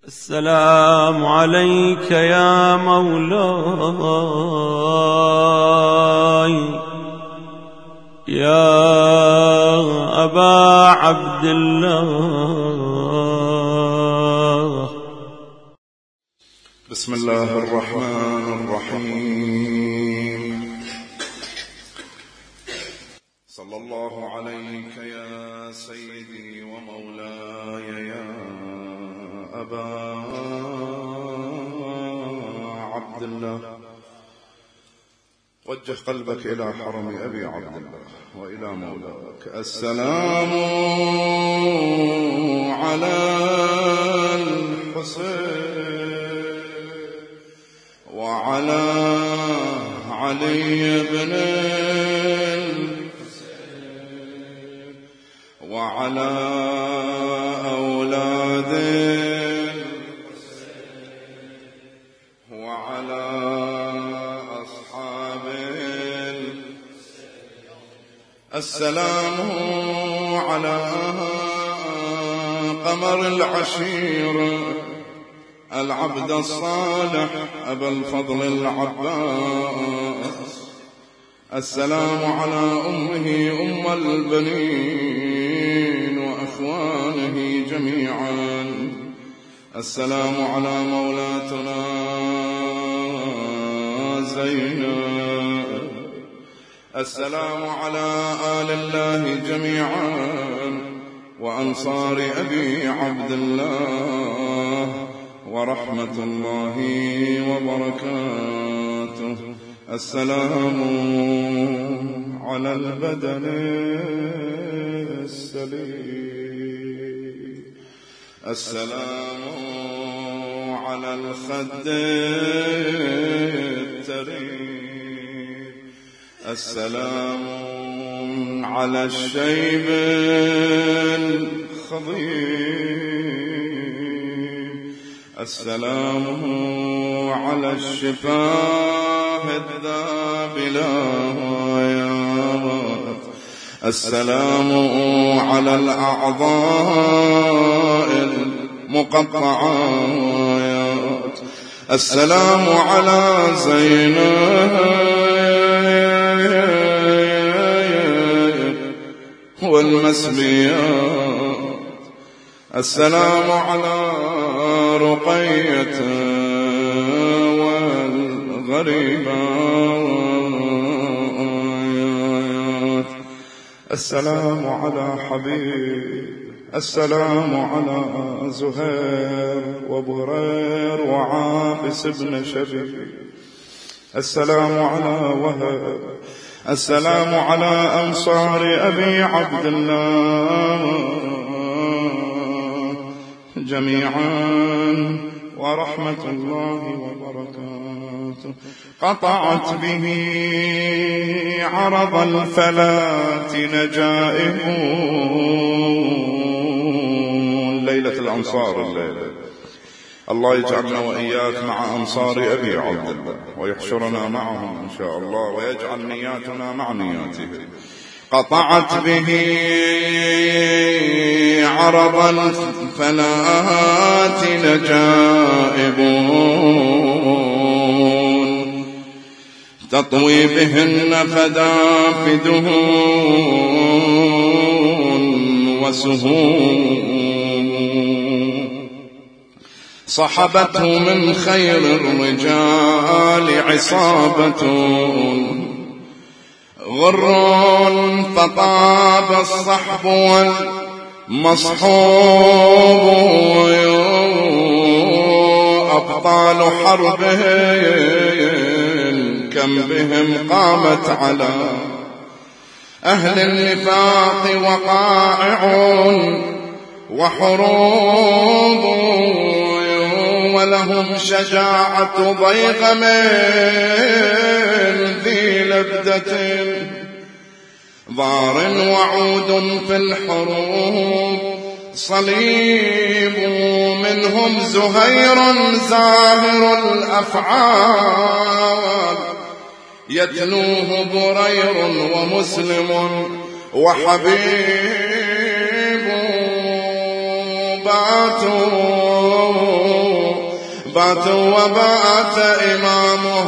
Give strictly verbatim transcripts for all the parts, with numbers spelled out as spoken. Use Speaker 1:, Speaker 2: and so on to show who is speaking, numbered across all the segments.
Speaker 1: السلام عليك يا مولاي يا أبا عبد الله.
Speaker 2: بسم الله الرحمن الرحيم. صلى الله عليك يا سيدي ومولاي يا أبا عبد الله. وجه قلبك إلى حرم أبي عبد الله وإلى مولاك. السلام على الحسين وعلى علي بن الحسين وعلى أولاد الحسين وعلى أصحاب السلام على قمر العشير العبد الصالح أبا الفضل العباس. السلام على أمه أم البنين وأخوانه جميعا. السلام على مولاتنا زينب. السلام على آل الله جميعا وأنصار أبي عبد الله ورحمة الله وبركاته. السلام على البدن السليم. السلام على الخد التريم. السلام على الشيب الخضير. السلام على الشفاه الذابلات. السلام على الأعضاء المقطعات. السلام على زينب والمسبيات. السلام على رقية والغريبات. السلام على حبيب. السلام على زهير وبرير وعابس بن شبيب. السلام على وهب. السلام على أنصار أبي عبد الله جميعا ورحمة الله وبركاته. قطعت به عرض الفلاة نجائب ليلة الأنصار الليلة. الله يجعلنا وإياك مع أنصار أبي عبد الله ويحشرنا معهم إن شاء الله ويجعل نياتنا مع نياته. قطعت به عرض الفلاة نجائب تطوي بهن فدافدهن وسهون. صحبته من خير الرجال عصابة غر فطاب الصحب والمصحوب. أبطال حربهم كم بهم قامت على أهل النفاق وقائع وحروب. ولهم شجاعة ضيغم ذي لبدة ضار وعود في الحروب. صليب منهم زهير زاهر الأفعال يتلوه برير ومسلم وحبيب باتوا باتوا وبات إمامه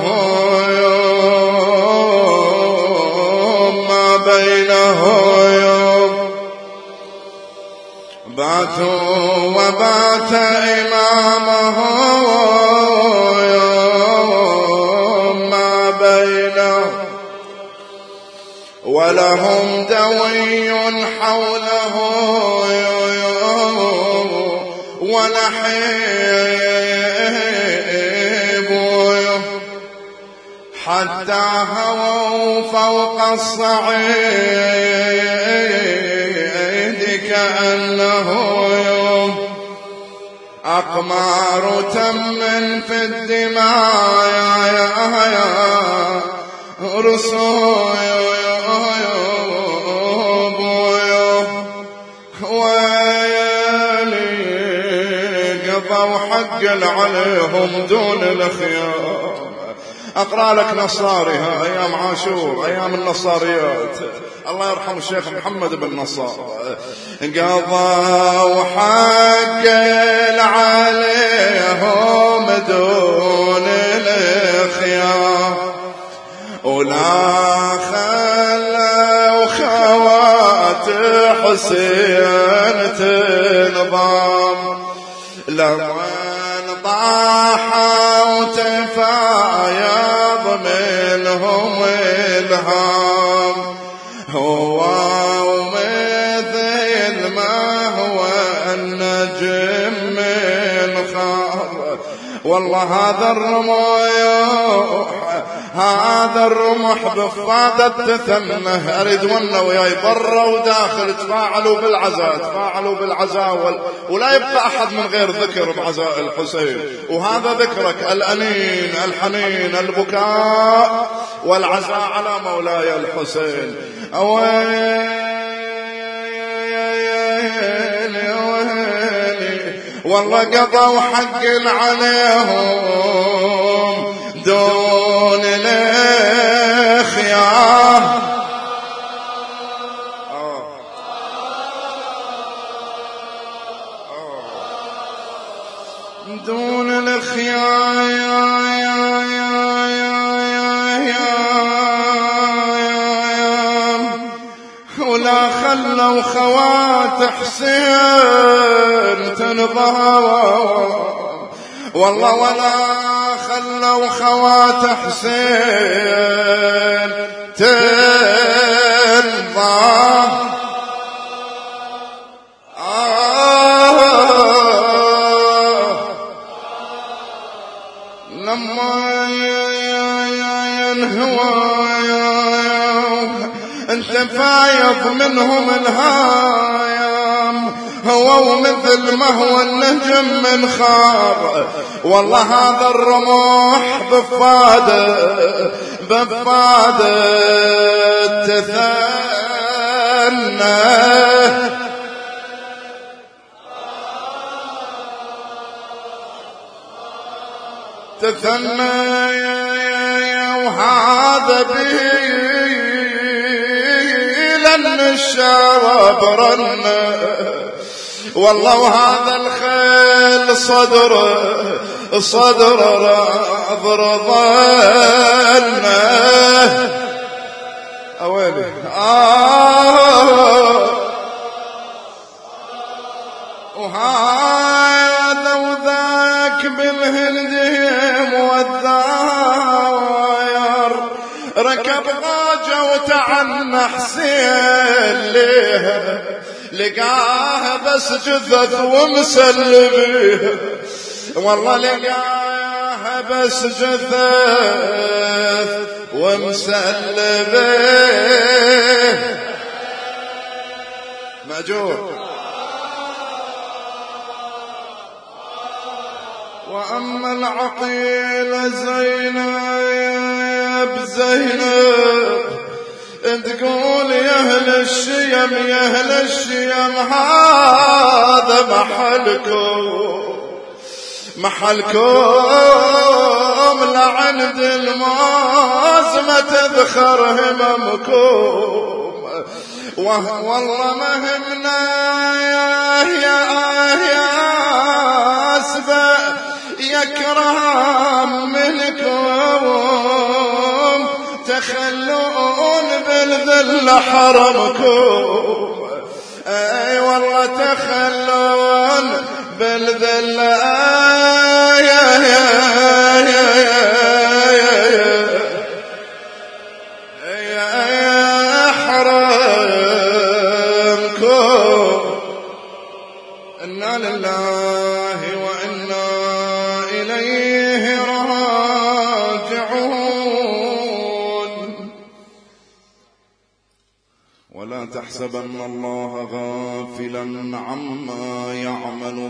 Speaker 2: ما بينه باتوا وبات إمامه ما بينه ولهم دوي حوله ونحيب حتى هووا فوق الصعيد كأنه أقمار تم في الدماء رسول وحق عليهم دون الخيار. أقرأ لك نصارها أيام عاشور أيام النصاريات، الله يرحم الشيخ محمد بن نصار، قضى وحق عليهم دون الخيار ولا خلوا خوات حسين تنظام لمن طاحوا تفايض منهم الهام هو ومثل ما هو النجم من خار. والله هذا الرموح هذا الرمح بفادة تثنه أريد ونا وياي برا وداخل تفاعلوا بالعزاء تفاعلوا بالعزاء ولا يبقى أحد من غير ذكر بعزاء الحسين. وهذا ذكرك الأنين الحنين البكاء والعزاء على مولاي الحسين. أويلي أويلي والله قضوا حق عليهم دون الخيار دون الخيار ولا خلوا خوات حسين تنظر والله ولا خلوا خوات حسين تنظر آه لما ينهوى انت فايض منهم الهايم هو ومثل ما هو النجم من خار. والله هذا الرموح بفاده بفاده تثنى تثنى وهذا به لن الشراب رنه والله وهذا الخيل صدر صدر رضر ظنه أويلي آه وهذا وذاك بالهنديم والداير ركب غاجة وتعنى حسين ليه لقاه بس جثث ومسلبيه والله لقاه بس جثث ومسلبيه مأجور. وأما العقيل زينب زينب تقول يا أهل الشيم يا أهل الشيم هذا محلكم محلكم لعند الموز ما تذخر هممكم والله ما همنا يا يا يا أسبق يكرم منكم تخلون بالذل حرمكم، اي والله تخلون بالذل يا يا يا يا حرمكم. إنا لله وإنا إليه راجعون. ولا تحسبن الله غافلا عما يعمل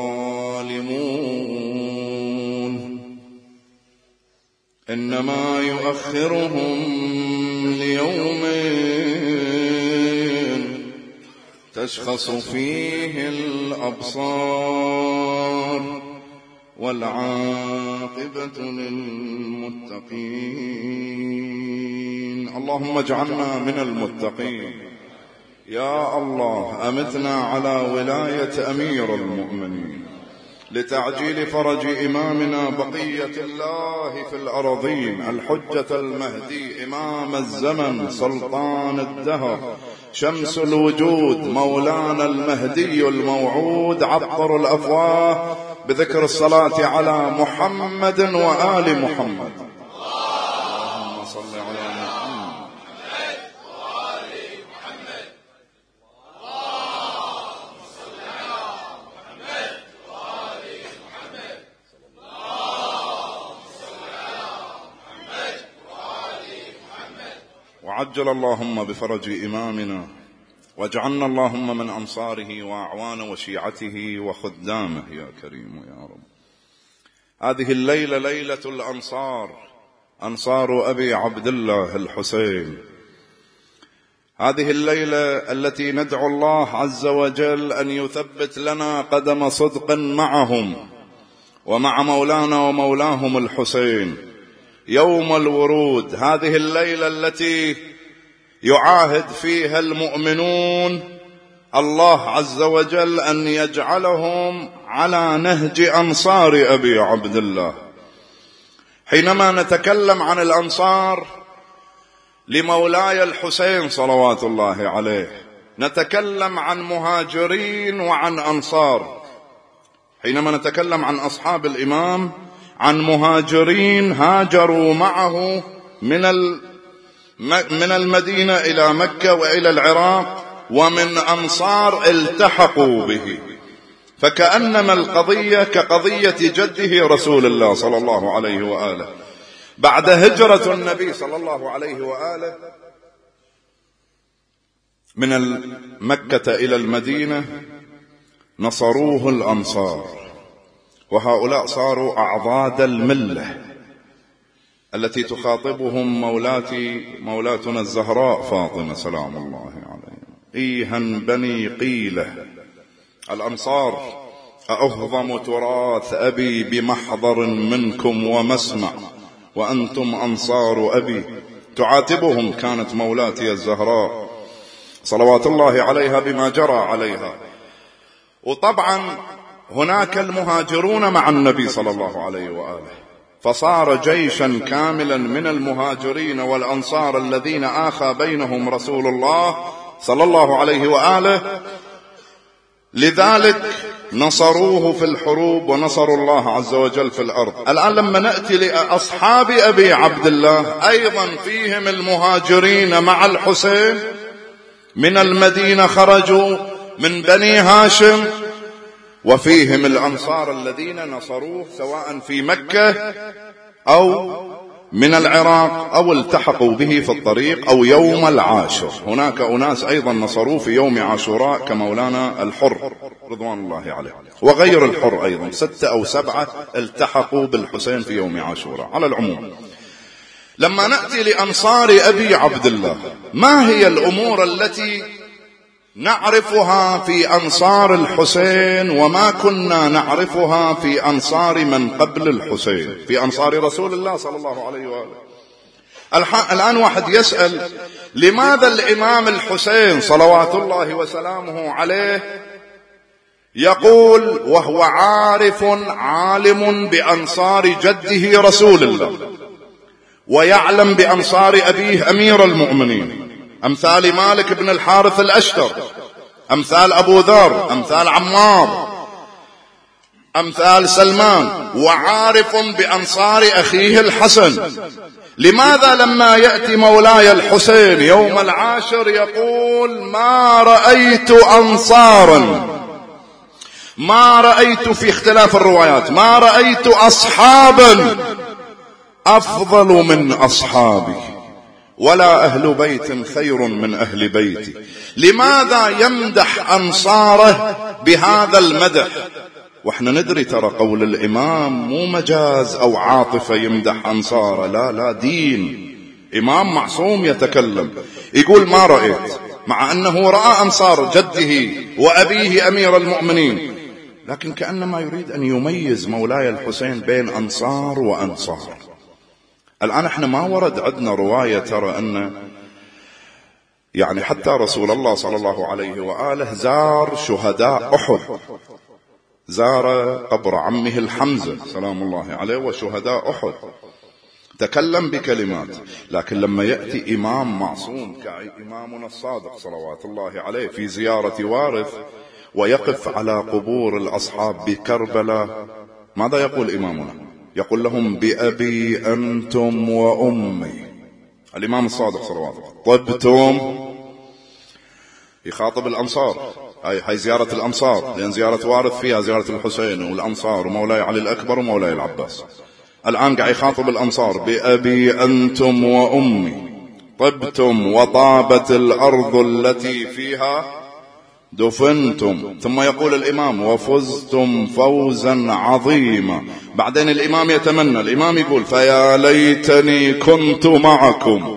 Speaker 2: الظالمون، إنما يؤخرهم ليوم تشخص فيه الأبصار والعاقبة للمتقين. اللهم اجعلنا من المتقين. يا الله أمتنا على ولاية أمير المؤمنين لتعجيل فرج إمامنا بقية الله في الأرضين الحجة المهدي إمام الزمن سلطان الدهر شمس الوجود مولانا المهدي الموعود. عطر الأفواه بذكر الصلاة على محمد وآل محمد. اللهم صل على محمد وآل محمد. اللهم صل على محمد وآل محمد. اللهم صل على محمد وآل محمد. وعجل اللهم بفرج إمامنا، واجعلنا اللهم من أنصاره وأعوان وشيعته وخدامه يا كريم يا رب. هذه الليلة ليلة الأنصار، أنصار أبي عبد الله الحسين. هذه الليلة التي ندعو الله عز وجل أن يثبت لنا قدم صدق معهم ومع مولانا ومولاهم الحسين يوم الورود. هذه الليلة التي يعاهد فيها المؤمنون الله عز وجل أن يجعلهم على نهج أنصار أبي عبد الله. حينما نتكلم عن الأنصار لمولاي الحسين صلوات الله عليه نتكلم عن مهاجرين وعن أنصار. حينما نتكلم عن أصحاب الإمام عن مهاجرين هاجروا معه من من المدينة إلى مكة وإلى العراق، ومن أنصار التحقوا به. فكأنما القضية كقضية جده رسول الله صلى الله عليه وآله. بعد هجرة النبي صلى الله عليه وآله من مكة إلى المدينة نصروه الأنصار، وهؤلاء صاروا أعضاد الملة التي تخاطبهم مولاتي مولاتنا الزهراء فاطمة سلام الله عليها. إيها بني قيلة الأنصار أعظم تراث أبي بمحضر منكم ومسمع، وأنتم أنصار أبي. تعاتبهم كانت مولاتي الزهراء صلوات الله عليها بما جرى عليها. وطبعا هناك المهاجرون مع النبي صلى الله عليه وآله، فصار جيشا كاملا من المهاجرين والأنصار الذين آخى بينهم رسول الله صلى الله عليه وآله. لذلك نصروه في الحروب ونصروا الله عز وجل في الأرض. الآن لما نأتي لأصحاب أبي عبد الله أيضا فيهم المهاجرين مع الحسين من المدينة خرجوا من بني هاشم، وفيهم الأنصار الذين نصروه سواء في مكة أو من العراق أو التحقوا به في الطريق أو يوم العاشر. هناك أناس أيضا نصروه في يوم عاشوراء كمولانا الحر رضوان الله عليه، وغير الحر أيضا ستة أو سبعة التحقوا بالحسين في يوم عاشوراء. على العموم لما نأتي لأنصار أبي عبد الله، ما هي الأمور التي نعرفها في أنصار الحسين وما كنا نعرفها في أنصار من قبل الحسين، في أنصار رسول الله صلى الله عليه وآله؟ الآن واحد يسأل لماذا الإمام الحسين صلوات الله وسلامه عليه يقول وهو عارف عالم بأنصار جده رسول الله، ويعلم بأنصار أبيه أمير المؤمنين، أمثال مالك بن الحارث الأشتر، أمثال أبو ذر، أمثال عمار، أمثال سلمان، وعارف بأنصار أخيه الحسن. لماذا لما يأتي مولاي الحسين يوم العاشر يقول ما رأيت أنصارا، ما رأيت في اختلاف الروايات ما رأيت أصحابا أفضل من أصحابي، ولا أهل بيت خير من أهل بيتي؟ لماذا يمدح أنصاره بهذا المدح؟ واحنا ندري ترى قول الإمام مو مجاز أو عاطفة يمدح أنصاره، لا لا، دين، إمام معصوم يتكلم. يقول ما رأيت، مع أنه رأى أنصار جده وأبيه أمير المؤمنين، لكن كأنما يريد أن يميز مولاي الحسين بين أنصار وأنصار. الآن احنا ما ورد عندنا رواية ترى أن يعني حتى رسول الله صلى الله عليه وآله زار شهداء أحد، زار قبر عمه الحمزة سلام الله عليه وشهداء أحد، تكلم بكلمات. لكن لما يأتي إمام معصوم كإمامنا الصادق صلوات الله عليه في زيارة وارث ويقف على قبور الأصحاب بكربلاء، ماذا يقول إمامنا؟ يقول لهم بأبي أنتم وأمي. الإمام الصادق صلوات الله طبتم، يخاطب الأنصار، هاي هاي زيارة الأنصار، لأن زيارة وارث فيها زيارة الحسين والأنصار ومولاي علي الأكبر ومولاي العباس. الآن قاعد يخاطب الأنصار بأبي أنتم وأمي طبتم وطابت الأرض التي فيها دفنتم. ثم يقول الإمام وفزتم فوزا عظيما. بعدين الإمام يتمنى، الإمام يقول فيا ليتني كنت معكم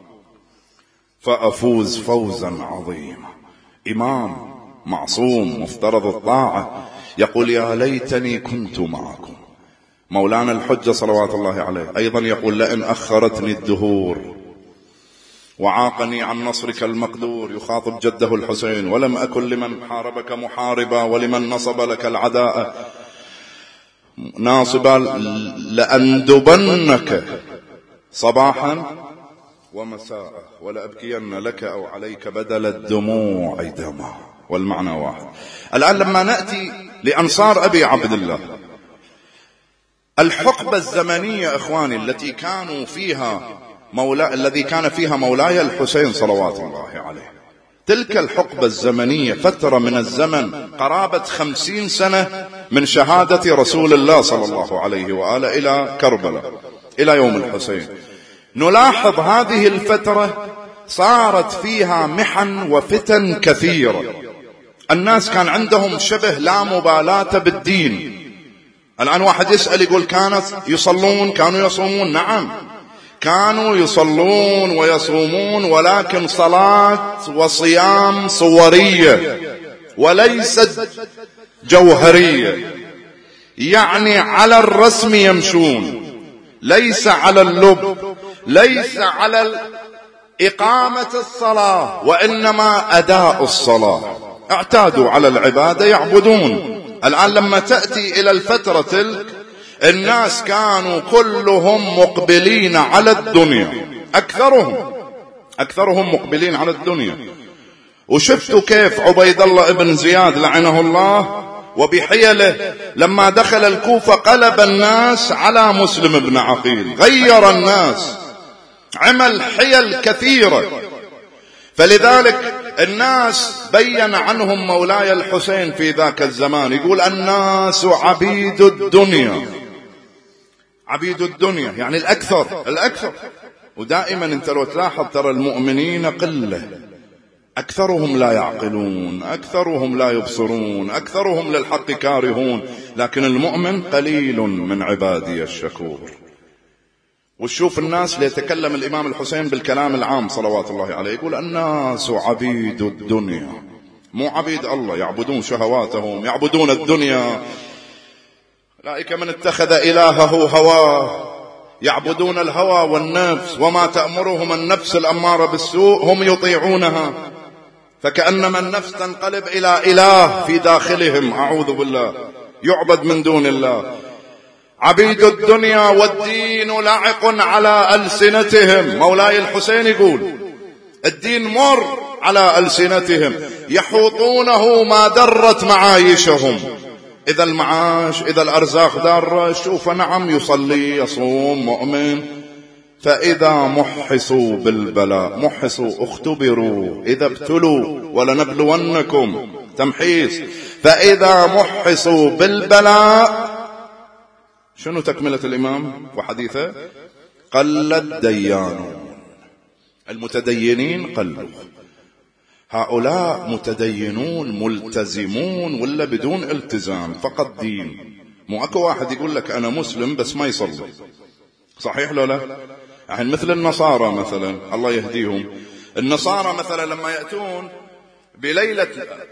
Speaker 2: فأفوز فوزا عظيما. إمام معصوم مفترض الطاعة يقول يا ليتني كنت معكم. مولانا الحجة صلوات الله عليه أيضا يقول لئن أخرتني الدهور وعاقني عن نصرك المقدور، يخاطب جده الحسين، ولم أكن لمن حاربك محاربا ولمن نصب لك العداء ناصبا، لأندبنك صباحا ومساء ولأبكين لك أو عليك بدل الدموع دما. والمعنى واحد. الآن لما نأتي لأنصار أبي عبد الله، الحقبة الزمنية إخواني التي كانوا فيها مولا الذي كان فيها مولاي الحسين صلوات الله عليه، تلك الحقبة الزمنية فترة من الزمن قرابة خمسين سنة من شهادة رسول الله صلى الله عليه وآله إلى كربلاء إلى يوم الحسين. نلاحظ هذه الفترة صارت فيها محن وفتن كثيرة. الناس كان عندهم شبه لا مبالاة بالدين. الآن واحد يسأل يقول كانت يصلون، كانوا يصومون؟ نعم كانوا يصلون ويصومون، ولكن صلاة وصيام صورية وليست جوهرية، يعني على الرسم يمشون، ليس على اللب، ليس على إقامة الصلاة، وإنما أداء الصلاة. اعتادوا على العبادة يعبدون. الآن لما تأتي إلى الفترة تلك الناس كانوا كلهم مقبلين على الدنيا، أكثرهم أكثرهم مقبلين على الدنيا. وشفتوا كيف عبيد الله ابن زياد لعنه الله وبحيله لما دخل الكوفة قلب الناس على مسلم بن عقيل، غير الناس، عمل حيل كثيرة. فلذلك الناس بين عنهم مولاي الحسين في ذاك الزمان، يقول الناس عبيد الدنيا، عبيد الدنيا يعني الأكثر الأكثر. ودائما انت لو تلاحظ ترى المؤمنين قلة، أكثرهم لا يعقلون، أكثرهم لا يبصرون، أكثرهم للحق كارهون، لكن المؤمن قليل من عبادي الشكور. وشوف الناس ليتكلم الإمام الحسين بالكلام العام صلوات الله عليه، يقول الناس عبيد الدنيا، مو عبيد الله، يعبدون شهواتهم، يعبدون الدنيا. أولئك من اتخذ إلهه هواه، يعبدون الهوى والنفس، وما تأمرهم النفس الأمارة بالسوء هم يطيعونها. فكأنما النفس تنقلب إلى إله في داخلهم، أعوذ بالله، يعبد من دون الله. عبيد الدنيا والدين لاعق على ألسنتهم. مولاي الحسين يقول الدين مر على ألسنتهم، يحوطونه ما درت معايشهم. إذا المعاش، إذا الأرزاق دارة، شوف نعم يصلي يصوم مؤمن. فإذا محصوا بالبلاء، محصوا اختبروا، إذا ابتلوا ولنبلونكم، تمحيص. فإذا محصوا بالبلاء، شنو تكملة الإمام وحديثه؟ قل الديانون، المتدينين قلوا. هؤلاء متدينون ملتزمون ولا بدون التزام، فقط دين. مو اكو واحد يقول لك أنا مسلم بس ما يصلي، صحيح لو لا؟ يعني مثل النصارى مثلا، الله يهديهم. النصارى مثلا لما يأتون بليلة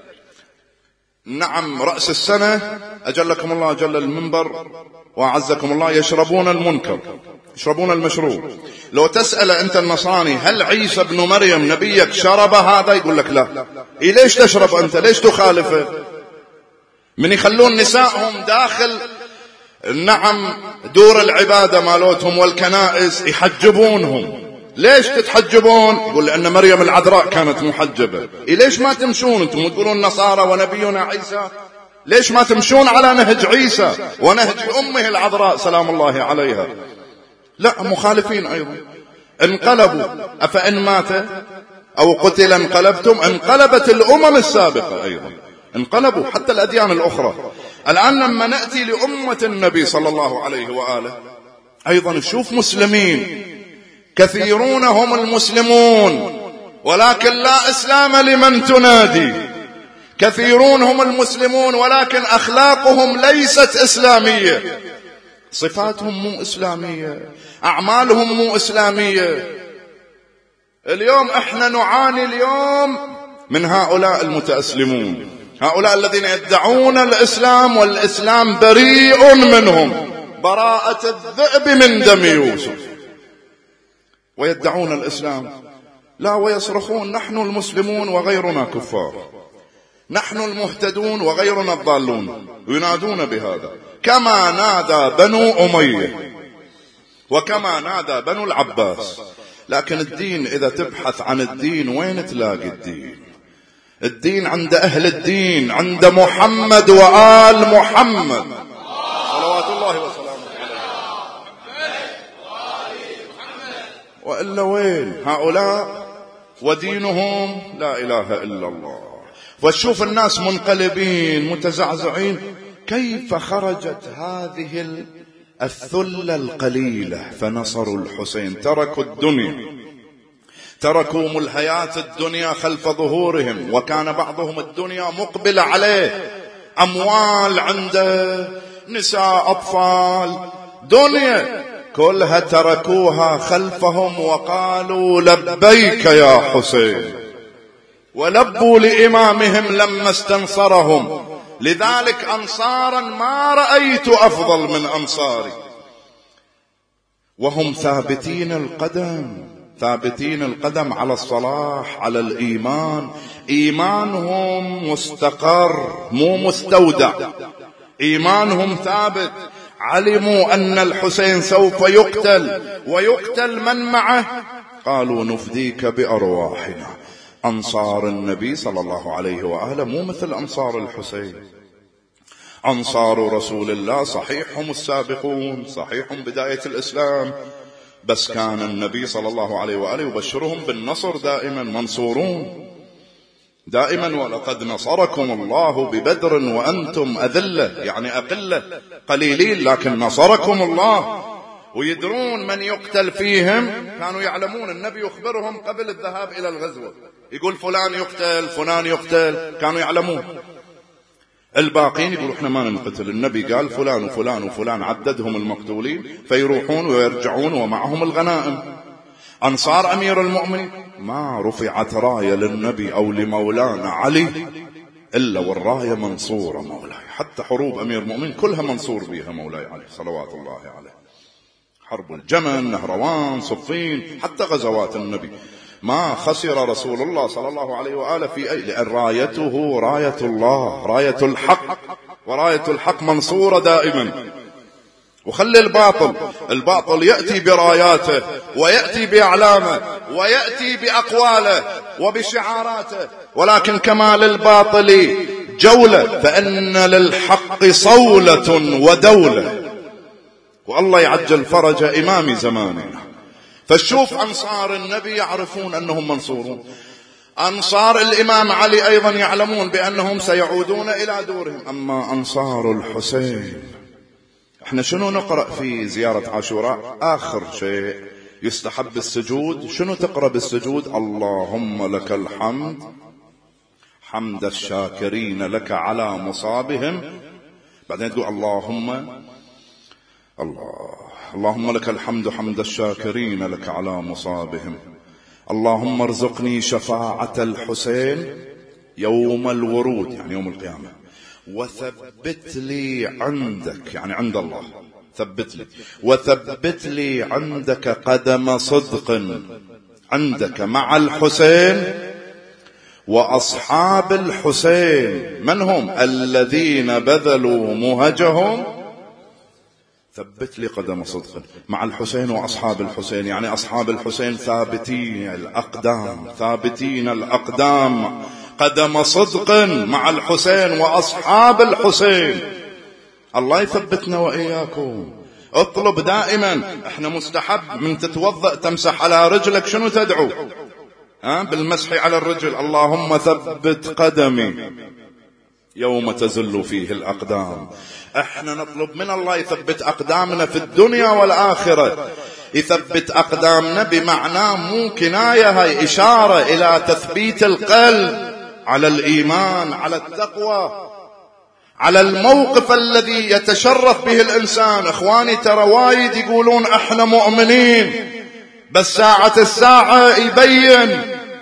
Speaker 2: نعم رأس السنة، أجلكم الله أجل المنبر وأعزكم الله، يشربون المنكر، يشربون المشروب. لو تسأل أنت النصراني هل عيسى بن مريم نبيك شرب هذا؟ يقول لك لا. إيه ليش تشرب أنت؟ ليش تخالفه؟ من يخلون نسائهم داخل نعم دور العبادة مالوتهم والكنائس يحجبونهم. ليش تتحجبون؟ يقول لأن مريم العذراء كانت محجبة. إيه ليش ما تمشون أنتم تقولون نصارى ونبينا عيسى؟ ليش ما تمشون على نهج عيسى ونهج أمه العذراء سلام الله عليها؟ لا، مخالفين أيضا. انقلبوا. أفإن مات أو قتل انقلبتم؟ انقلبت الأمم السابقة أيضا، انقلبوا حتى الأديان الأخرى. الآن لما نأتي لأمة النبي صلى الله عليه وآله أيضا نشوف مسلمين كثيرون هم المسلمون، ولكن لا إسلام لمن تنادي. كثيرون هم المسلمون ولكن أخلاقهم ليست إسلامية، صفاتهم مو إسلامية، أعمالهم مو إسلامية. اليوم احنا نعاني اليوم من هؤلاء المتأسلمون، هؤلاء الذين يدعون الإسلام والإسلام بريء منهم، براءة الذئب من دم يوسف، ويدعون الإسلام. لا، ويصرخون نحن المسلمون وغيرنا كفار، نحن المهتدون وغيرنا الضالون، ينادون بهذا كما نادى بنو أمية وكما نادى بنو العباس. لكن الدين، إذا تبحث عن الدين وين تلاقي الدين؟ الدين عند أهل الدين، عند محمد وآل محمد صلوات الله وسلامه عليه. وإلا وين هؤلاء ودينهم؟ لا إله إلا الله. وتشوف الناس منقلبين متزعزعين. كيف خرجت هذه الثلة القليلة فنصروا الحسين؟ تركوا الدنيا، تركوا ملهيات الدنيا خلف ظهورهم، وكان بعضهم الدنيا مقبل عليه، أموال عنده، نساء، أطفال، دنيا كلها تركوها خلفهم وقالوا لبيك يا حسين، ولبوا لإمامهم لما استنصرهم. لذلك أنصارا ما رأيت أفضل من أنصاري، وهم ثابتين القدم، ثابتين القدم على الصلاح، على الإيمان. إيمانهم مستقر مو مستودع، إيمانهم ثابت. علموا أن الحسين سوف يقتل ويقتل من معه، قالوا نفديك بأرواحنا. أنصار النبي صلى الله عليه وآله مو مثل أنصار الحسين. أنصار رسول الله صحيح هم السابقون، صحيح هم بداية الإسلام، بس كان النبي صلى الله عليه وآله يبشرهم بالنصر دائما، منصورون دائما. ولقد نصركم الله ببدر وأنتم أذلة، يعني أقلة قليلين، لكن نصركم الله. ويدرون من يقتل فيهم، كانوا يعلمون. النبي يخبرهم قبل الذهاب إلى الغزوة، يقول فلان يقتل فلان يقتل، كانوا يعلمون. الباقين يقولوا احنا ما نقتل، النبي قال فلان وفلان وفلان، عددهم المقتولين، فيروحون ويرجعون ومعهم الغنائم. أنصار أمير المؤمنين ما رفعت راية للنبي أو لمولانا علي إلا والراية منصورة مولاي. حتى حروب أمير المؤمنين كلها منصور بها مولاي علي صلوات الله عليه، حرب الجمل، نهروان، صفين، حتى غزوات النبي ما خسر رسول الله صلى الله عليه وآله في أي، لأن رايته راية الله، راية الحق، وراية الحق منصورة دائما. وخلي الباطل، الباطل يأتي براياته ويأتي بأعلامه ويأتي بأقواله وبشعاراته، ولكن كما للباطل جولة فإن للحق صولة ودولة. والله يعجل فرج إمام زماننا. فشوف أنصار النبي يعرفون أنهم منصورون، أنصار الإمام علي أيضا يعلمون بأنهم سيعودون إلى دورهم. أما أنصار الحسين، احنا شنو نقرأ في زيارة عاشوراء؟ آخر شيء يستحب السجود. شنو تقرأ بالسجود؟ اللهم لك الحمد حمد الشاكرين لك على مصابهم. بعدين تقول اللهم الله اللهم لك الحمد حمد الشاكرين لك على مصابهم. اللهم ارزقني شفاعة الحسين يوم الورود، يعني يوم القيامة، وثبت لي عندك، يعني عند الله، ثبت لي وثبت لي عندك قدم صدق عندك مع الحسين وأصحاب الحسين. من هم؟ الذين بذلوا مهجهم. ثبت لي قدم صدق مع الحسين وأصحاب الحسين، يعني أصحاب الحسين ثابتين الأقدام، ثابتين الأقدام، قدم صدق مع الحسين وأصحاب الحسين. الله يثبتنا وإياكم. اطلب دائما. احنا مستحب من تتوضأ تمسح على رجلك شنو تدعو؟ ها بالمسح على الرجل اللهم ثبت قدمي يوم تزل فيه الأقدام. احنا نطلب من الله يثبت أقدامنا في الدنيا والآخرة. يثبت أقدامنا بمعنى مو كناية، هاي إشارة إلى تثبيت القلب على الإيمان، على التقوى، على الموقف الذي يتشرف به الإنسان. إخواني ترى وايد يقولون احنا مؤمنين، بس ساعة الساعة يبين،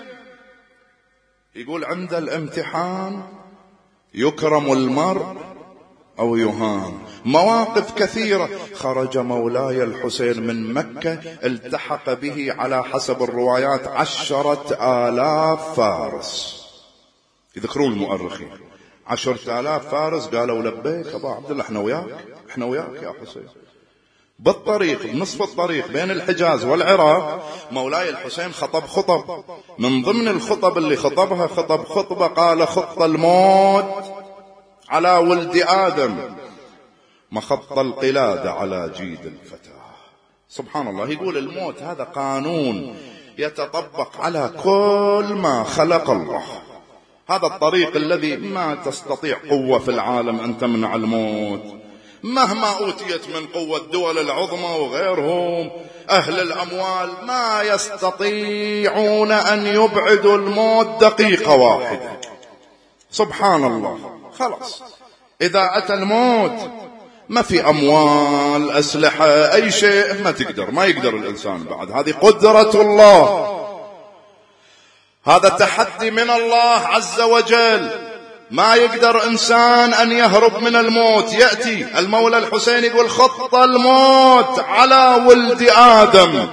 Speaker 2: يقول عند الامتحان يكرم المرء أو يهان. مواقف كثيرة. خرج مولاي الحسين من مكة، التحق به على حسب الروايات عشرة آلاف فارس. يذكرون المؤرخين عشرة آلاف فارس قالوا لبيك أبا عبد الله، احنا وياك، احنا وياك يا حسين. بالطريق، بنصف الطريق بين الحجاز والعراق، مولاي الحسين خطب خطب. من ضمن الخطب اللي خطبها خطب خطبة قال خط الموت على ولد آدم مخط القلادة على جيد الفتى. سبحان الله. يقول الموت هذا قانون يتطبق على كل ما خلق الله. هذا الطريق الذي ما تستطيع قوة في العالم أن تمنع الموت، مهما أوتيت من قوة الدول العظمى وغيرهم أهل الأموال ما يستطيعون أن يبعدوا الموت دقيقة واحدة. سبحان الله. خلاص إذا أتى الموت ما في أموال، أسلحة، أي شيء، ما تقدر، ما يقدر الإنسان بعد. هذه قدرة الله، هذا تحدي من الله عز وجل. ما يقدر إنسان أن يهرب من الموت. يأتي المولى الحسين يقول خط الموت على ولد آدم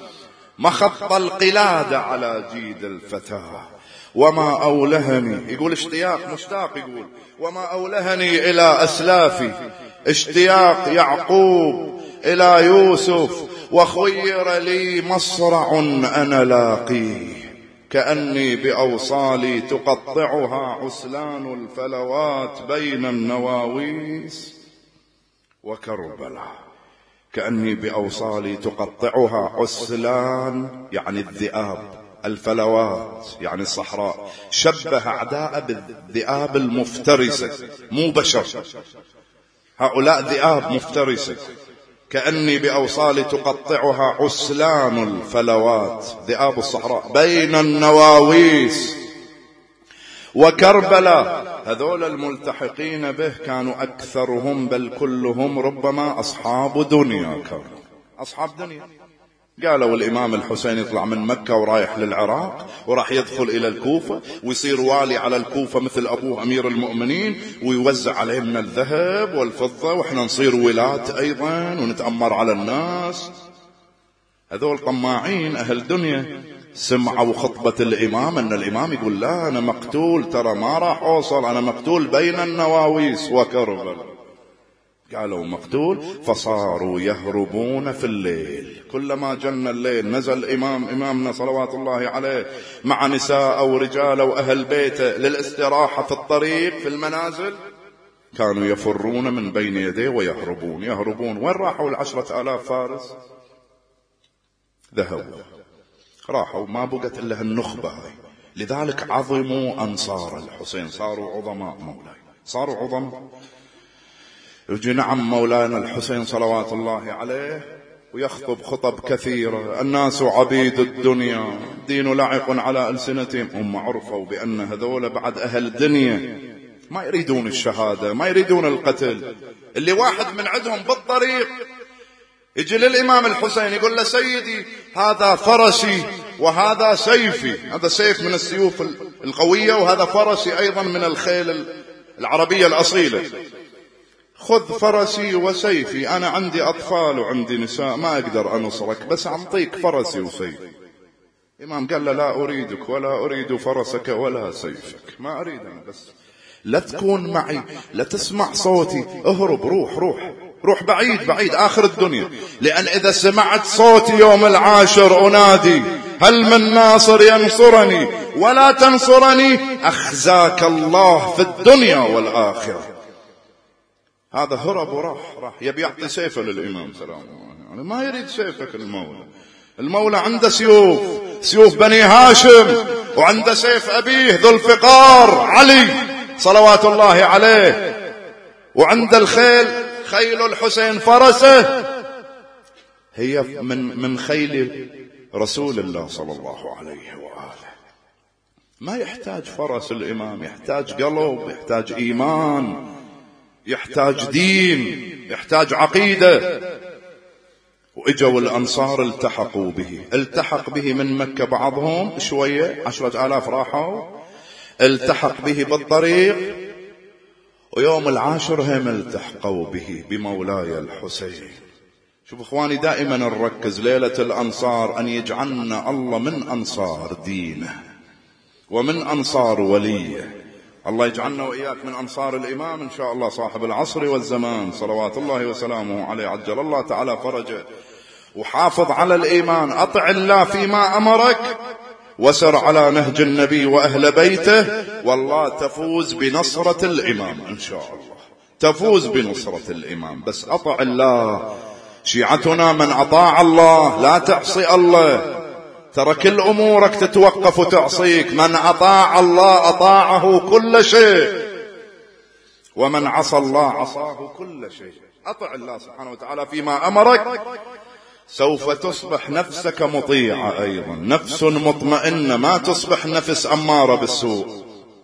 Speaker 2: مخط القلادة على جيد الفتى. وما أولهني، يقول اشتياق مشتاق، يقول وما أولهني إلى أسلافي، اشتياق يعقوب إلى يوسف، وخير لي مصرع أنا لاقيه، كأني بأوصالي تقطعها عسلان الفلوات بين النواويس وكربلاء. كأني بأوصالي تقطعها عسلان يعني الذئاب، الفلوات يعني الصحراء. شبه أعداء بالذئاب المفترسة، مو بشر، هؤلاء ذئاب مفترسة. كأني بأوصالي تقطعها عسلان الفلوات، ذئاب الصحراء، بين النواويس وكربلاء. هذول الملتحقين به كانوا أكثرهم بل كلهم ربما أصحاب دنيا، كانوا أصحاب دنيا. قالوا الإمام الحسين يطلع من مكة ورايح للعراق، وراح يدخل إلى الكوفة ويصير والي على الكوفة مثل أبوه أمير المؤمنين، ويوزع عليهم من الذهب والفضة، وإحنا نصير ولاة أيضا ونتأمر على الناس. هذول طماعين أهل دنيا. سمعوا خطبة الإمام أن الإمام يقول لا أنا مقتول، ترى ما راح أوصل، أنا مقتول بين النواويس وكربلاء. قالوا مقتول، فصاروا يهربون في الليل. كلما جن الليل نزل إمام إمامنا صلوات الله عليه مع نساء أو رجال أو أهل بيته للاستراحة في الطريق في المنازل، كانوا يفرون من بين يديه ويهربون يهربون. وين راحوا العشرة آلاف فارس؟ ذهبوا راحوا، ما بقت إلا النخبة هاي. لذلك عظموا أنصار الحسين، صاروا عظماء مولاي، صاروا عظماء. يجي نعم مولانا الحسين صلوات الله عليه ويخطب خطب كثيرة، الناس عبيد الدنيا، دين لعق على ألسنتهم. هم عرفوا بأن هذول بعد أهل دنيا، ما يريدون الشهادة، ما يريدون القتل. اللي واحد من عندهم بالطريق يجي للإمام الحسين يقول له سيدي هذا فرسي وهذا سيفي، هذا سيف من السيوف القوية وهذا فرسي أيضا من الخيل العربية الأصيلة، خذ فرسي وسيفي، أنا عندي أطفال وعندي نساء ما أقدر أنصرك، بس أعطيك فرسي وسيفي. الإمام قال له لا أريدك ولا أريد فرسك ولا سيفك، ما أريد أنا، بس لا تكون معي، لا تسمع صوتي، اهرب، روح روح روح بعيد بعيد آخر الدنيا، لأن إذا سمعت صوتي يوم العاشر أنادي هل من ناصر ينصرني ولا تنصرني أخزاك الله في الدنيا والآخرة. هذا هرب وراح راح يبي يعطي سيفه للإمام سلام الله عليه، ما يريد سيفك المولى. المولى عنده سيوف، سيوف بني هاشم، وعنده سيف أبيه ذو الفقار علي صلوات الله عليه، وعند الخيل خيل الحسين فرسه هي من من خيل رسول الله صلى الله عليه وآله. ما يحتاج فرس الإمام، يحتاج قلب، يحتاج إيمان، يحتاج دين، يحتاج عقيدة. وإجوا الأنصار التحقوا به، التحق به من مكة بعضهم شوية، عشرة آلاف راحوا، التحق به بالطريق، ويوم العاشر هم التحقوا به بمولاي الحسين. شوف إخواني دائما نركز ليلة الأنصار أن يجعلنا الله من أنصار دينه ومن أنصار وليه. الله يجعلنا وإياك من أنصار الإمام إن شاء الله صاحب العصر والزمان صلوات الله وسلامه عليه، عجل الله تعالى فرجه. وحافظ على الإيمان، أطع الله فيما أمرك، وسر على نهج النبي وأهل بيته، والله تفوز بنصرة الإمام إن شاء الله، تفوز بنصرة الإمام. بس أطع الله. شيعتنا من أطاع الله لا تعصي الله، ترى كل أمورك تتوقف وتعصيك. من أطاع الله أطاعه كل شيء، ومن عصى الله عصاه كل شيء. أطع الله سبحانه وتعالى فيما أمرك، سوف تصبح نفسك مطيعة أيضا، نفس مطمئنة، ما تصبح نفس أمارة بالسوء.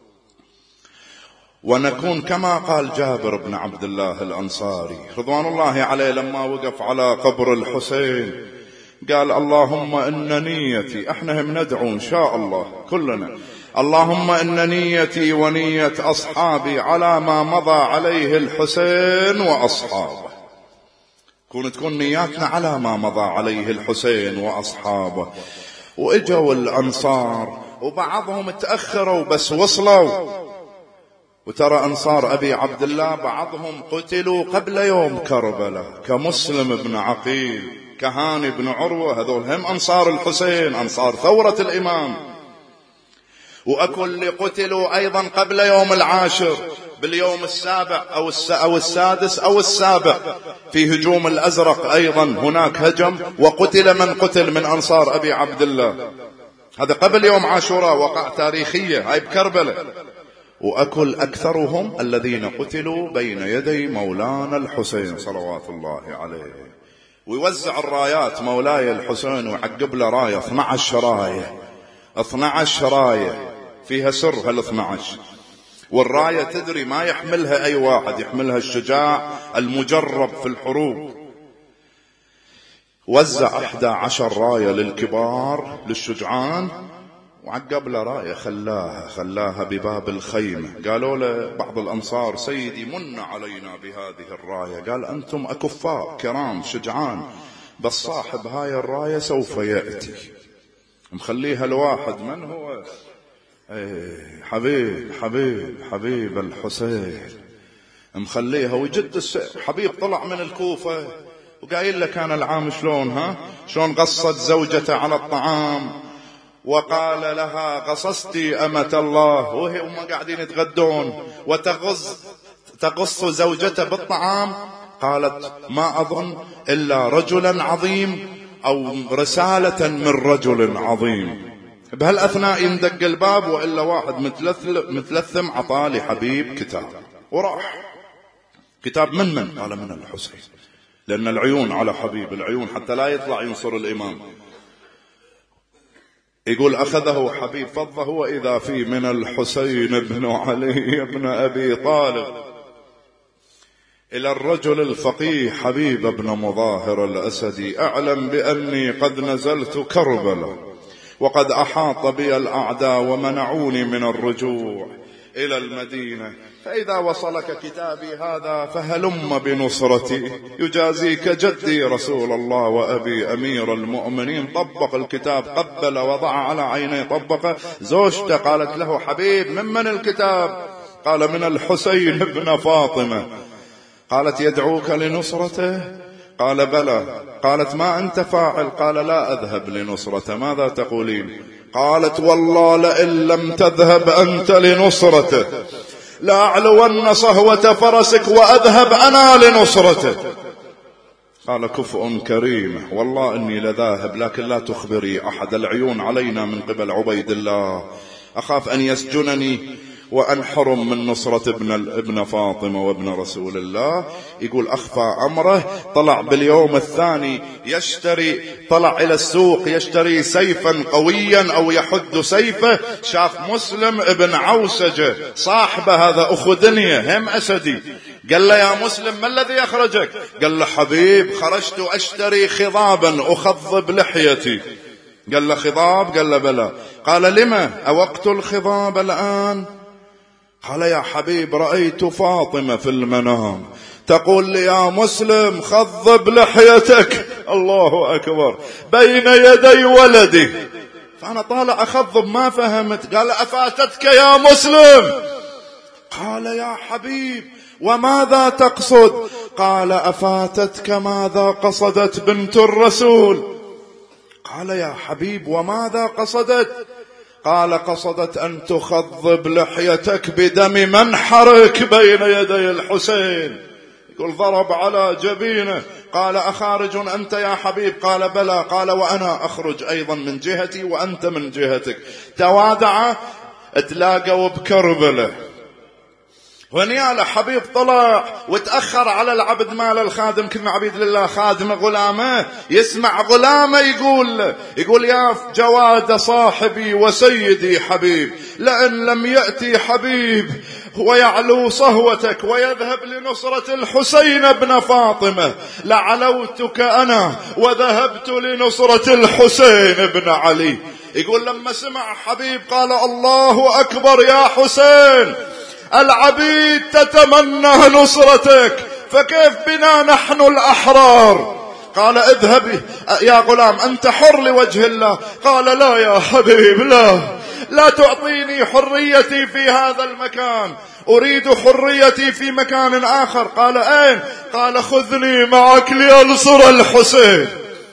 Speaker 2: ونكون كما قال جابر بن عبد الله الأنصاري رضوان الله عليه لما وقف على قبر الحسين قال اللهم إن نيتي، احنا هم ندعو إن شاء الله كلنا، اللهم إن نيتي ونية أصحابي على ما مضى عليه الحسين وأصحابه. كون تكون نياتنا على ما مضى عليه الحسين وأصحابه. وإجوا الأنصار وبعضهم تأخروا بس وصلوا. وترى أنصار أبي عبد الله بعضهم قتلوا قبل يوم كربلاء، كمسلم بن عقيل، كهاني بن عروة، هذول هم أنصار الحسين، أنصار ثورة الإمام. وأكل اللي قتلوا أيضا قبل يوم العاشر، باليوم السابع أو, أو السادس أو السابع في هجوم الأزرق أيضا هناك هجم وقتل من قتل من أنصار أبي عبد الله. هذا قبل يوم عاشوراء، وقع تاريخية هاي بكربلاء. وأكل أكثرهم الذين قتلوا بين يدي مولانا الحسين صلوات الله عليه. ويوزع الرايات مولاي الحسين ويعقب له راية اثنى عشر راية، اثنى عشر راية فيها سر هال اثنى عشر. والراية تدري ما يحملها أي واحد، يحملها الشجاع المجرب في الحروب. وزع احدى عشر راية للكبار للشجعان، وعقب له راية خلاها خلاها بباب الخيمة. قالوا له بعض الأنصار سيدي من علينا بهذه الراية، قال أنتم أكفاء كرام شجعان، بس صاحب هاي الراية سوف يأتي. مخليها الواحد من هو؟ ايه حبيب حبيب حبيب الحسين، مخليها وجد السير. حبيب طلع من الكوفة وقايل لك أنا العام شلون ها شلون قصت زوجته على الطعام، وقال لها قصصتي أمة الله، وهي وما قاعدين يتغدون وتغص تقص زوجته بالطعام. قالت ما أظن إلا رجلا عظيم أو رسالة من رجل عظيم. بهالأثناء يندق الباب، وإلا واحد متلثم عطالي حبيب كتاب وراح. كتاب من من؟ قال من الحسين، لأن العيون على حبيب، العيون حتى لا يطلع ينصر الإمام. يقول أخذه حبيب فضه وإذا في من الحسين بن علي بن أبي طالب إلى الرجل الفقيه حبيب بن مظاهر الأسدي: أعلم بأني قد نزلت كربلا وقد أحاط بي الأعداء ومنعوني من الرجوع إلى المدينة، فإذا وصلك كتابي هذا فهلم بنصرتي يجازيك جدي رسول الله وأبي أمير المؤمنين. طبق الكتاب، قبل وضع على عينيه، طبقه. زوجته قالت له: حبيب ممن الكتاب؟ قال: من الحسين بن فاطمة. قالت: يدعوك لنصرته؟ قال: بلى. قالت: ما أنت فاعل؟ قال: لا أذهب لنصرته. ماذا تقولين؟ قالت: والله لئن لم تذهب أنت لنصرته لأعلون صهوة فرسك وأذهب أنا لنصرته. قال: كفء كريم، والله إني لذاهب، لكن لا تخبري أحد، العيون علينا من قبل عبيد الله، أخاف أن يسجنني وأنحرم من نصرة ابن, ابن فاطمة وابن رسول الله. يقول أخفى أمره، طلع باليوم الثاني يشتري، طلع إلى السوق يشتري سيفا قويا أو يحد سيفه. شاف مسلم ابن عوسجة صاحبه، هذا أخو دنيا هم أسدي. قال له: يا مسلم ما الذي أخرجك؟ قال له: حبيب خرجت أشتري خضابا أخضب لحيتي. قال له: خضاب؟ قال له: بلى. قال: لما أوقت الخضاب الآن؟ قال: يا حبيب رأيت فاطمة في المنام تقول لي: يا مسلم خضب لحيتك، الله أكبر، بين يدي ولدي. فأنا طالع أخضب ما فهمت. قال: أفاتتك يا مسلم؟ قال: يا حبيب وماذا تقصد؟ قال: أفاتتك ماذا قصدت بنت الرسول. قال: يا حبيب وماذا قصدت؟ قال: قصدت أن تخضب لحيتك بدم منحرك بين يدي الحسين. يقول ضرب على جبينه. قال: أخارج أنت يا حبيب؟ قال: بلى. قال: وأنا أخرج أيضا من جهتي وأنت من جهتك. توادع، تلاقوا بكربلة. ونياله حبيب طلع وتأخر على العبد مال الخادم، كنا عبيد لله، خادم غلامه، يسمع غلامه يقول يقول: يا جواد صاحبي وسيدي حبيب، لأن لم يأتي حبيب ويعلو صهوتك ويذهب لنصرة الحسين بن فاطمة لعلوتك أنا وذهبت لنصرة الحسين بن علي. يقول لما سمع حبيب قال: الله أكبر يا حسين، العبيد تتمنى نصرتك، فكيف بنا نحن الأحرار؟ قال: اذهب يا غلام، أنت حر لوجه الله. قال: لا يا حبيب، لا لا تعطيني حريتي في هذا المكان، أريد حريتي في مكان آخر. قال: أين؟ قال: خذني معك لأنصر الحسين.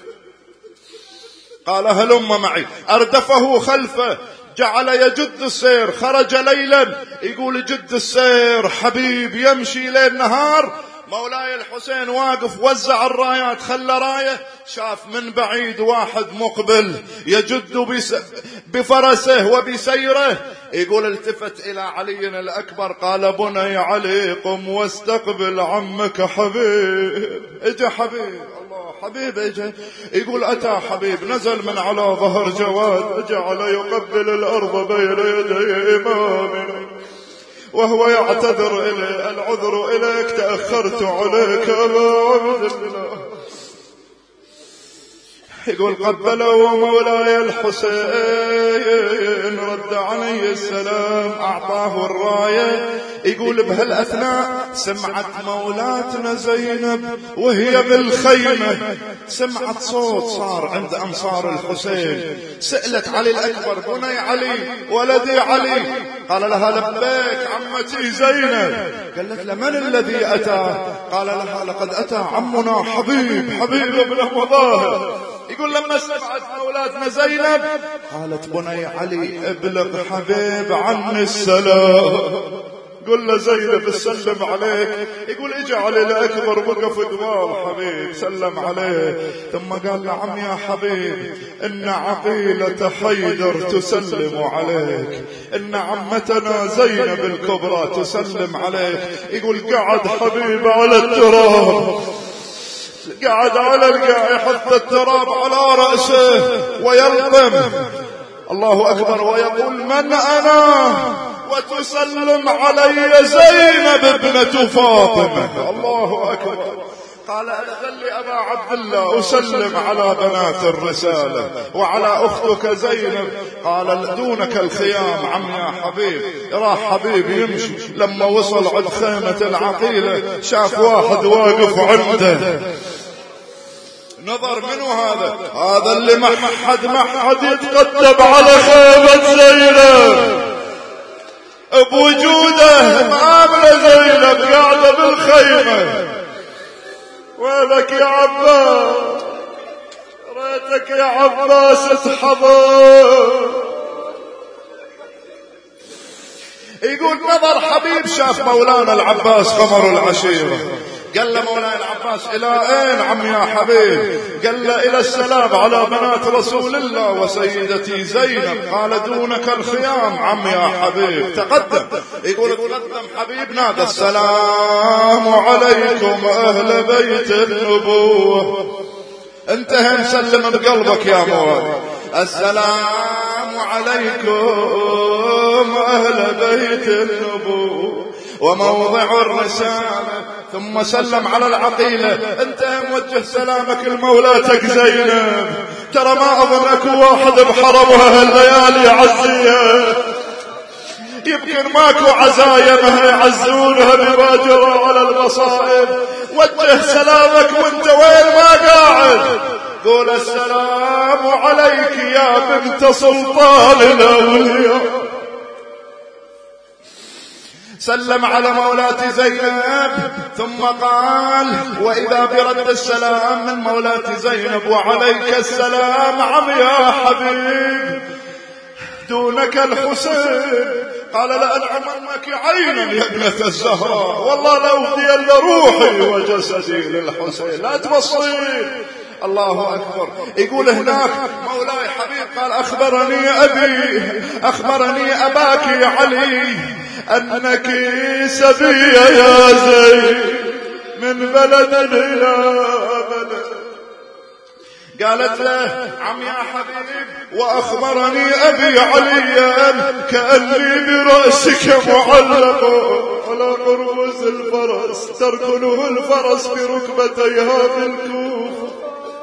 Speaker 2: قال: هلم معي. أردفه خلفه، جعل يجد السير، خرج ليلا. يقول يجد السير حبيب يمشي ليل نهار. مولاي الحسين واقف وزع الرايات، خلى رايه، شاف من بعيد واحد مقبل يجد بفرسه وبسيره. يقول التفت إلى علي الأكبر قال: بني علي قم واستقبل عمك حبيب. اجا حبيب، الله حبيب اجا. يقول أتى حبيب، نزل من على ظهر جواد، جعل يقبل الأرض بين يدي إمامنا وهو يعتذر إليه: العذر إليك، تأخرت عليك أبا عبد الله. يقول قبلوا مولاي الحسين رد عليه السلام أعطاه الراية. يقول بهالأثناء سمعت مولاتنا زينب وهي بالخيمة سمعت صوت صار عند أنصار الحسين. سألت علي الأكبر بني علي ولدي علي. قال لها لبيك عمتي زينب. قالت له من الذي أتى؟ قال لها لقد أتى عمنا حبيب حبيب بن مظاهر. يقول لما سمعت مولاتنا زينب قالت بني علي ابلغ حبيب عني السلام. قل له زينب سلم عليك. يقول اجى علي الأكبر وقف قبال حبيب سلم عليه ثم قال له عم يا حبيب إن عقيلة حيدر تسلم عليك، إن عمتنا زينب الكبرى تسلم عليك. يقول قعد حبيب على التراب، قعد على القاع يحط التراب على رأسه ويلطم الله أكبر ويقول من أنا؟ وتسلم علي زينب ابنة فاطمة. الله أكبر. قال أذن لي أبا عبد الله أسلم على بنات الرسالة وعلى أختك زينب. قال دونك الخيام عم يا حبيب. راح حبيب يمشي لما وصل عند خيمة العقيلة شاف واحد واقف عنده. نظر منه هذا؟ هذا اللي ما حد ما حد يتقدم على خيمة زينب بوجوده. مقابل زينب قاعدة بالخيمة. ويلك يا عباس، ريتك يا عباس تحضر. يقول نظر حبيب شاف مولانا العباس قمر العشيرة. قال له مولانا العباس إلى أين عم يا حبيب؟ قال له إلى السلام على بنات رسول الله وسيدتي زينب. قال دونك الخيام عم يا حبيب. تقدم. يقول تقدم حبيب نادى السلام عليكم أهل بيت النبوة. انتهى مسلم بقلبك يا مولاي. السلام عليكم أهل بيت النبوة وموضع الرسالة. ثم سلم على العقيلة. انت موجه سلامك لمولاتك زينب. ترى ما اظن اكو واحد بحرمها هالليالي عزية، يمكن ماكو عزايمها يعزونها بباجرة على المصائب. وجه سلامك وانت وين ما قاعد. قول السلام عليك يا بنت سلطان الأولياء. سلم على مولاتي زينب ثم قال وإذا برد السلام من مولاتي زينب وعليك السلام عم يا حبيب دونك الحسين. قال لأنعم أمك عينا يا ابنة الزهراء، والله لو أهدي روحي وجسدي للحسين لا تبصرين. الله أكبر. يقول هناك مولاي حبيب قال أخبرني أبي أخبرني أباك يا علي أنك سبية يا زين من بلد إلى بلد. قالت له عم يا حبيب وأخبرني أبي عليا كأني برأسك معلق على قرمز الفرس تركنه الفرس بركبتيها بالكوفة.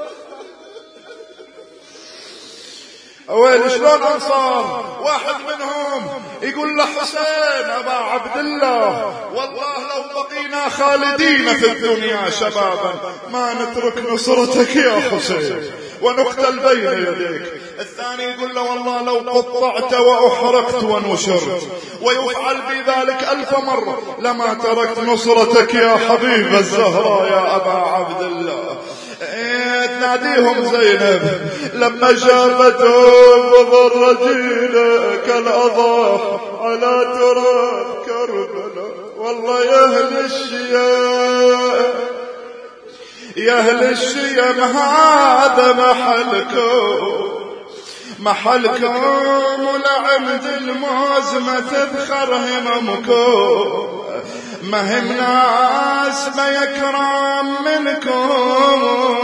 Speaker 2: وين شلون أنصار واحد منهم يقول له حسين أبا عبد الله والله لو بقينا خالدين في الدنيا شبابا ما نترك نصرتك يا حسين ونقتل بين يديك. الثاني يقول له والله لو قطعت وأحرقت ونشرت ويفعل بذلك ألف مرة لما تركت نصرتك يا حبيب الزهراء يا أبا عبد الله. تناديهم زينب لما جابتهم وضرجينا كالأضاح على تراب كربلاء. والله يا أهل الشيام يا أهل الشيام هذا محلكم محلكم ولعمد الموز ما تذخر هممكم ما هم ناس ما يكرم منكم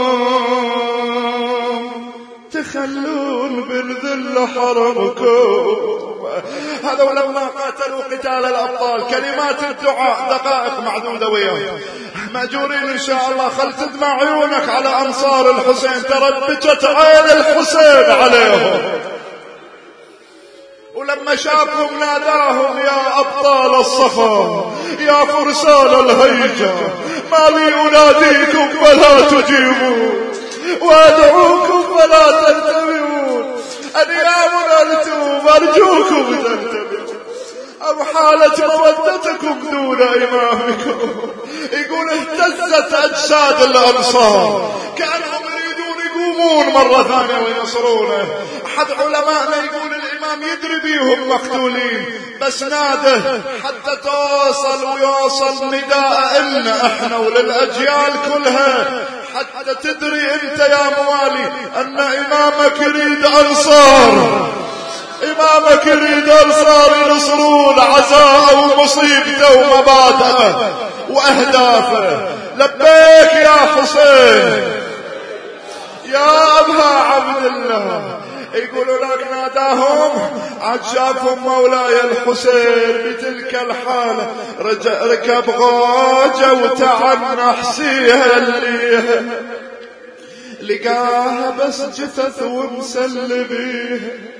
Speaker 2: تخلون بالذل حرمكم. هذا ولما قاتلوا قتال الأبطال كلمات الدعاء دقائق معدودة وياهم مأجورين إن شاء الله. خل تدمع عيونك على أنصار الحسين، ترى بكت عين الحسين عليهم. ولما شافهم ناداهم يا أبطال الصفا يا فرسان الهيجة، ما لي أناديكم فلا تجيبون وأدعوكم فلا تنتبهون، أنيامنا لتوب أرجوكم تنتبهون، أو حالت مودتكم دون إمامكم. يقول اهتزت أجساد الأنصار كأنهم يريدون يقومون مرة ثانية وينصرونه. أحد علمائنا يقول الإمام يدري بيهم مقتولين بس ناده حتى توصل ويوصل نداء إن احنا وللأجيال كلها، حتى تدري انت يا موالي ان امامك يريد انصار، امامك يريد انصار ينصرون عزاءه ومصيبته ومبادئه واهدافه. لبيك يا حسين يا ابا عبد الله. يقولوا لك ناداهم عاد شافهم مولاي الحسين بتلك الحالة، ركب غاجة وتعنح سيهليه، لقاها بس جثث ومسلبيه.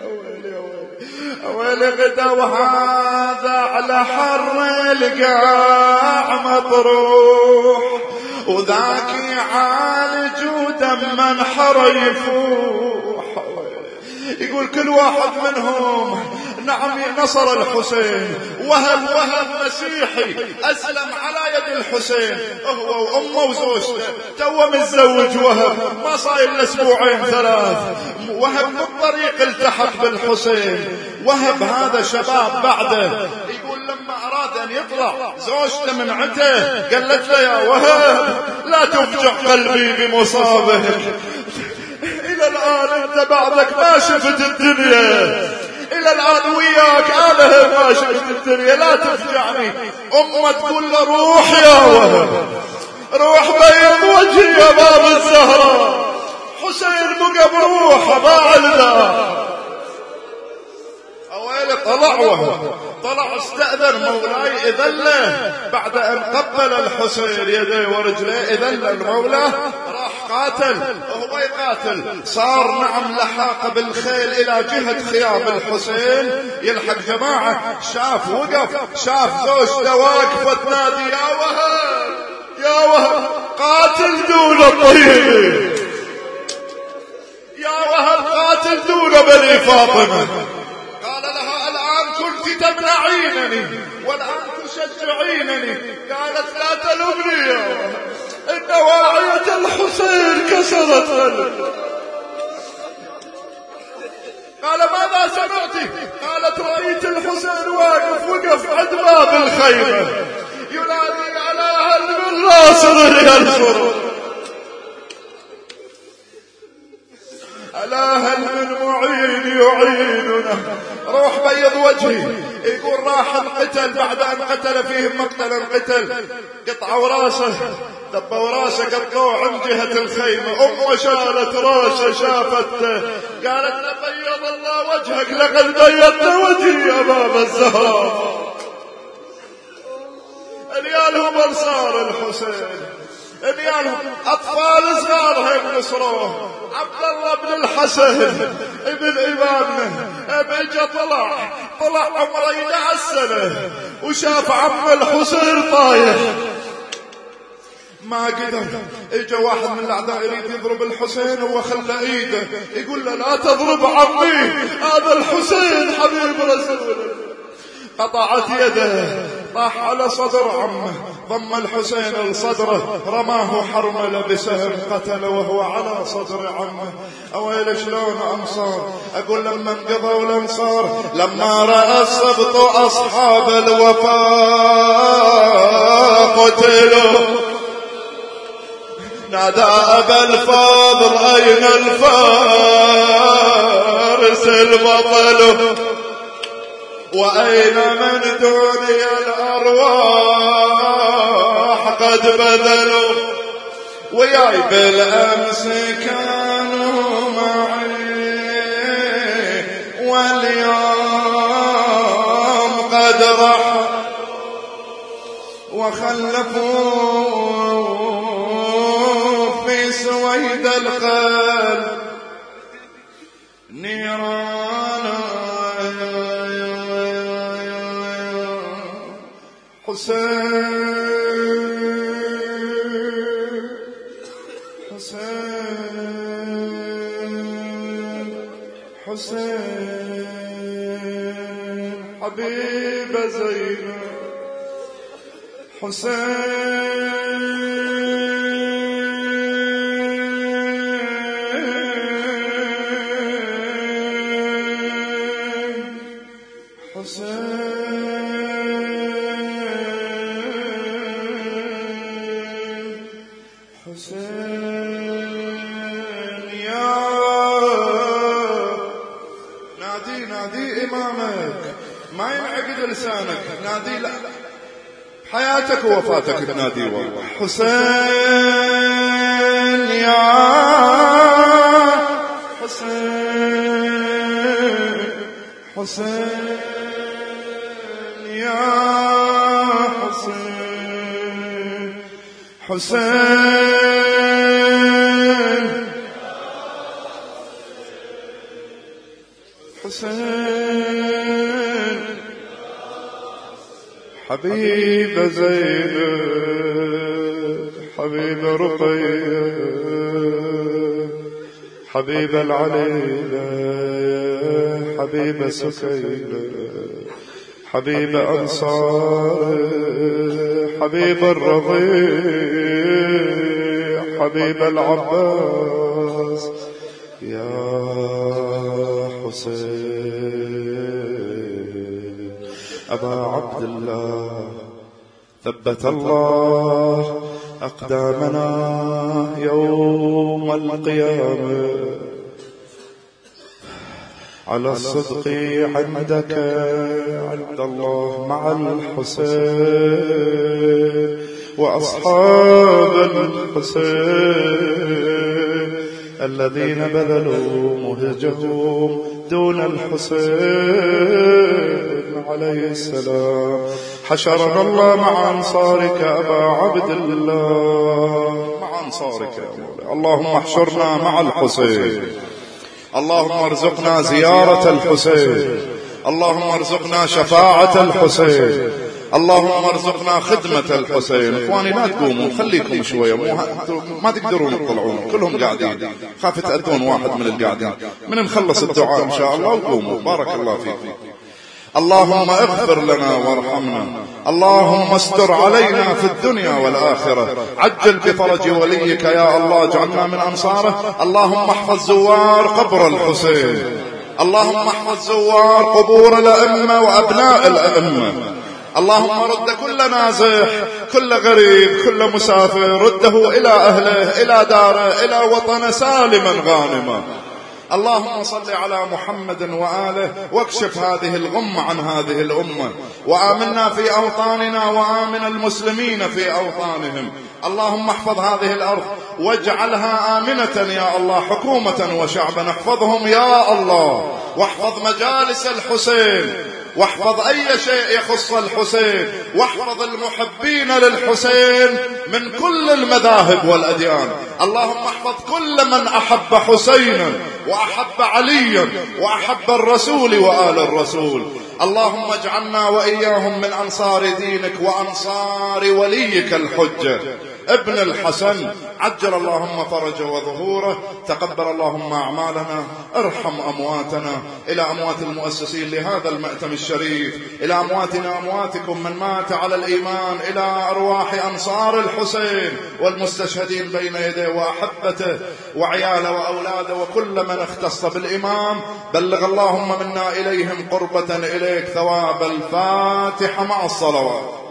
Speaker 2: ويلي غدا وهذا على حر القاع مطروح، وذاك يعالج ودم حر يفوح. يقول كل واحد منهم نعم نصر الحسين. وهب وهب مسيحي أسلم على يد الحسين، هو وأمه وزوجته، تو متزوج وهب ما صاير لأسبوعين ثلاث. وهب بالطريق التحق بالحسين. وهب هذا شباب بعده. يقول لما أراد أن يطلع زوجته من عته قالت له يا وهب لا تفجع قلبي بمصابك، إلى الآن أنت بعدك ما شفت الدنيا، إلى الآن وياك أنا ما شفت الدنيا، لا تفجعني. أمه تقول له روح يا وهب، روح بيض وجهي يا باب الزهراء، حسين بقى بروحه ما عنا. أويلي طلع وهب، طلع استأذن مولاي إذن له بعد أن قبل الحسين يديه ورجليه، إذن المولى راح قاتل وهو يقاتل. صار نعم لحاق بالخيل إلى جهة خيام الحسين يلحق جماعة. شاف وقف، شاف زوجته واقفة تنادي يا وهب يا وهب قاتل دون الطيب، يا وهب قاتل دون بني فاطمة. قال لها الآن كنت تمنعينني والآن تشجعينني. قالت لا تلومني يا وهب، إن واعية الحسين كسرت قلبي. قال ماذا سمعتي؟ قالت رأيت الحسين واقف وقف عند باب الخيمة ينادي على هل من ناصر ينصر، ألا هل من معين يعيننا. روح بيض وجهي. يقول راح القتل بعد أن قتل فيهم مقتلا قتل، قطعوا راسه، دبوا راسه قطعوه عن جهة الخيمة. أمه شالت راسه شافته قالت بيض الله وجهك لقد بيضت وجهي يا باب الزهراء. ريالهم أنصار الحسين، ريالهم أطفال صغار هم نصروه. عبد الله بن الحسن ابن إمامنا بيجا طلع طلع عمره إحدى عشرة سنة وشاف عم الحسين طايح ما قدر. اجا واحد من الاعداء يريد يضرب الحسين، هو خلى ايده يقول له لا تضرب عمي، هذا الحسين حبيب رسول الله. قطعت يده، طاح على صدر عمه، ضم الحسين لصدره، رماه حرمله بسهم قتل وهو على صدر عمه. اويل شلون انصار. اقول لما انقضوا الانصار، لما راى السبط اصحاب الوفاء قتلوا، نادى أبا الفاضل أين الفارس البطل، وأين من دوني الأرواح قد بذلوا، وياي بالأمس كانوا معي واليوم قد رحوا، وخلفوا في سويد القلب نيرانا حسين حسين حسين حبيب زينب حسين حسين حسين يا نادي نادي إمامك ما ينعقد لسانك نادي لا حياتك ووفاتك تنادي والله حسين يا حسين حسين يا حسين حسين حسين حبيب زينب حبيب رقية حبيب العليلة حبيب سكينة حبيب أنصار حبيب الرضيع حبيب العباس يا حسين أبا عبد الله ثبت الله أقدامنا يوم القيامة على الصدق عندك عند الله مع الحسين وأصحاب الحسين الذين بذلوا مهجهم دون الحسين عليه السلام. حشرنا الله مع أنصارك أبا عبد الله، مع أنصارك يا مولاي. اللهم احشرنا مع الحسين، اللهم ارزقنا زيارة الحسين، اللهم ارزقنا شفاعة الحسين، اللهم ارزقنا خدمة الحسين. اخواني لا تقوموا، خليكم شوية، مو ما تقدرون تطلعون، كلهم قاعدين، خاف تأذون واحد من القاعدين. من نخلص الدعاء ان شاء الله وقوموا، بارك الله فيكم. اللهم اغفر لنا وارحمنا، اللهم استر علينا في الدنيا والآخرة، عجل بفرج وليك يا الله، اجعلنا من أنصاره. اللهم احفظ زوار قبر الحسين، اللهم احفظ زوار قبور الأئمة وأبناء الأئمة. اللهم رد كل نازح، كل غريب، كل مسافر، رده إلى أهله، إلى داره، إلى وطنه سالما غانما. اللهم صل على محمد وآله، واكشف هذه الغمة عن هذه الأمة، وآمنا في أوطاننا، وآمن المسلمين في أوطانهم. اللهم احفظ هذه الأرض واجعلها آمنة يا الله، حكومة وشعبا احفظهم يا الله، واحفظ مجالس الحسين، واحفظ أي شيء يخص الحسين، واحفظ المحبين للحسين من كل المذاهب والأديان. اللهم احفظ كل من أحب حسينا وأحب عليا وأحب الرسول وآل الرسول. اللهم اجعلنا وإياهم من أنصار دينك وأنصار وليك الحجة ابن الحسن، عجل اللهم فرجه وظهوره. تقبل اللهم أعمالنا، ارحم أمواتنا، إلى أموات المؤسسين لهذا المأتم الشريف، إلى أمواتنا أمواتكم من مات على الإيمان، إلى أرواح أنصار الحسين والمستشهدين بين يديه وأحبته وعياله وأولاده وكل من اختص بالإمام. بلغ اللهم منا إليهم قربة إليك ثواب الفاتحة مع الصلوات.